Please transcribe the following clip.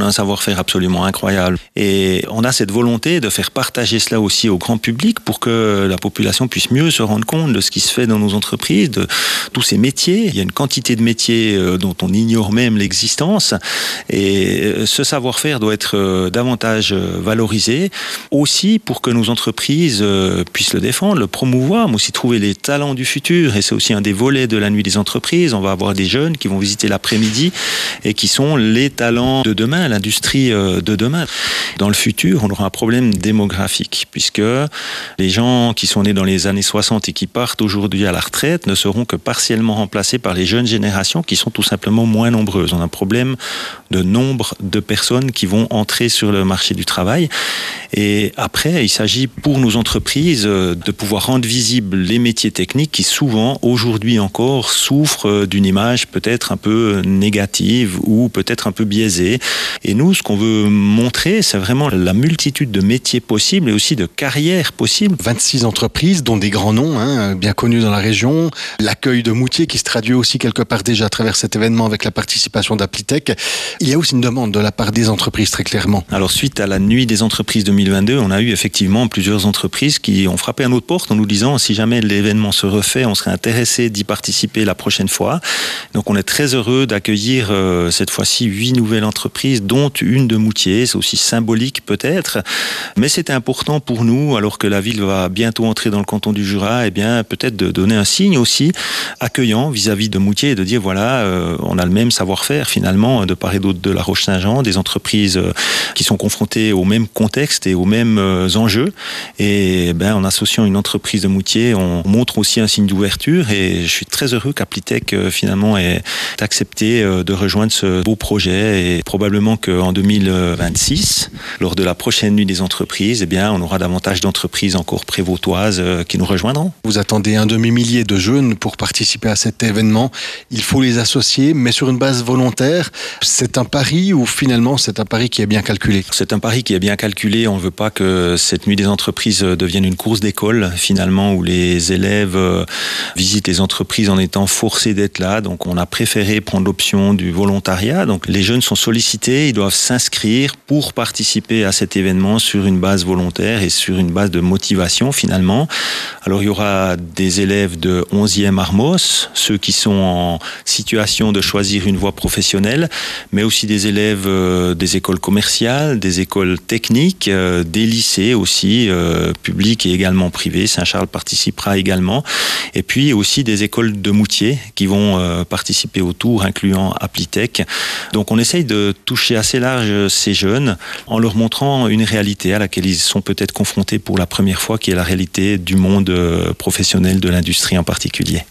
a un savoir-faire absolument incroyable. Et on a cette volonté de faire partager cela aussi au grand public pour que la population puisse mieux se rendre compte de ce qui se fait dans nos entreprises, de tous ces métiers. Il y a une quantité de métiers dont on ignore même l'existence. Et ce savoir-faire doit être davantage valorisé, aussi pour que nos entreprises puissent le défendre, le promouvoir, mais aussi trouver les talents du futur. Et c'est aussi un des volets de la nuit des entreprises. On va avoir des jeunes qui vont visiter l'après-midi et qui sont les talents de demain, l'industrie de demain. Dans le futur, on aura un problème démographique, puisque les gens qui sont nés dans les années 60 et qui partent aujourd'hui à la retraite ne seront que partiellement remplacés par les jeunes générations qui sont tout simplement moins nombreuses. On a un problème de nombre de personnes qui vont entrer sur le marché du travail. Et après, il s'agit pour nos entreprises de pouvoir rendre visibles les métiers techniques qui souvent, aujourd'hui encore, souffrent d'une image peut-être un peu négative ou peut-être un peu biaisée. Et nous, ce qu'on veut montrer, c'est vraiment la multitude de métiers possibles et aussi de carrières possibles. 26 entreprises, dont des grands noms, bien connus dans la région. L'accueil de Moutier qui se traduit aussi quelque part déjà à travers cet événement avec la participation d'Aplitech. Il y a aussi une demande de la part des entreprises, très clairement. Alors, suite à la nuit des entreprises 2022, on a eu effectivement plusieurs entreprises qui ont frappé à notre porte en nous disant si jamais l'événement se refait, on serait intéressé d'y participer la prochaine fois. Donc, on est très heureux d'accueillir cette fois-ci 8 nouvelles entreprises, dont une de Moutier. C'est aussi symbolique peut-être, mais c'était important pour nous, alors que la ville va bientôt entrer dans le canton du Jura, peut-être de donner un signe aussi accueillant vis-à-vis de Moutier et de dire voilà, on a le même savoir-faire finalement de part et d'autre de la Roche-Saint-Jean, des entreprises qui sont confrontées au même contexte et aux mêmes enjeux. Et en associant une entreprise de Moutier, on montre aussi un signe d'ouverture et je suis très heureux qu'Aplitech finalement ait accepté de rejoindre ce beau projet et probablement qu'en 2026, lors de la prochaine nuit des entreprises, on aura davantage d'entreprises encore prévôtoises qui nous rejoindront. Vous attendez un demi-millier de jeunes pour participer à cet événement. Il faut les associer, mais sur une base volontaire. C'est un pari ou finalement c'est un pari qui est bien calculé? C'est un pari qui est bien calculé. On ne veut pas que cette nuit des entreprises devienne une course d'école finalement où les élèves visitent les entreprises en étant forcés d'être là. Donc on a préféré prendre l'option du volontariat. Donc les jeunes sont sollicités, ils doivent s'inscrire pour participer à cet événement sur une base volontaire et sur une base de motivation finalement. Alors il y aura des élèves de 11e Armos, ceux qui sont en situation de choisir une voie professionnelle, mais aussi des élèves des écoles commerciales, des écoles techniques, des lycées aussi, publics et également privés. Saint-Charles participera également. Et puis aussi des écoles de Moutier qui vont participer au tour, incluant Aplitech. Donc on essaye de toucher assez large ces jeunes en leur montrant une réalité à laquelle ils sont peut-être confrontés pour la première fois, qui est la réalité du monde professionnel de l'industrie en particulier.